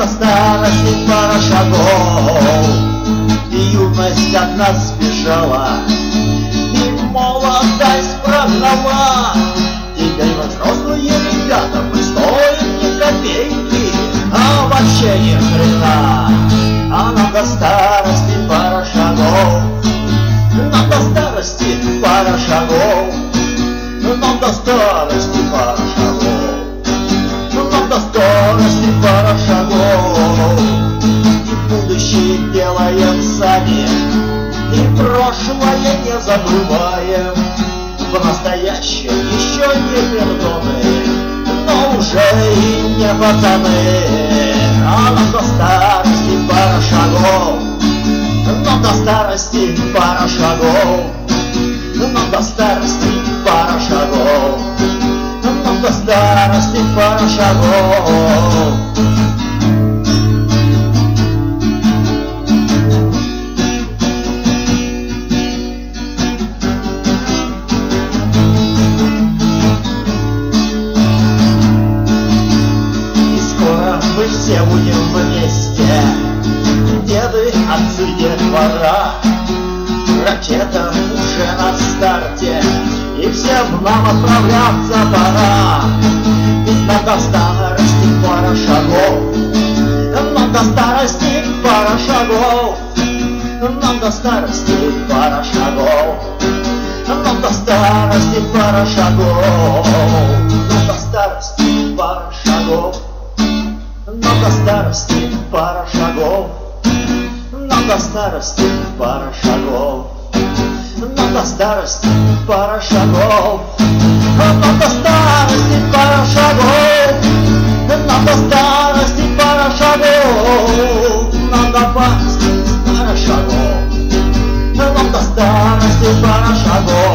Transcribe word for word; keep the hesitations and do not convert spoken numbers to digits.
до старости пара шагов, и юность от нас сбежала, и молодость прогнала. Теперь мы взрослые ребята, мы стоим ни копейки, а вообще ни хрена. А нам до старости пара шагов, нам до старости пара шагов, нам до старости пара шагов, нам до старости пара шагов. И будущее делаем сами, и прошлое не забываем. В настоящем еще не пердоны, но уже и не пацаны. А нам до старости пара шагов, нам до старости пара шагов, нам до старости пара шагов, нам до старости пара шагов. Мы все будем вместе, деды, отцы, детвора. Ракета уже на старте, и всем нам отправляться пора. Ведь нам до старости пара шагов, нам до старости пара шагов, нам до старости пара шагов, нам до старости пара шагов, нам до старости пара шагов. Нам до старости пара шагов, нам до старости пара шагов, нам до старости пара шагов, нам до старости пара шагов, нам до старости пара шагов, нам до старости пара шагов, нам до старости пара шагов.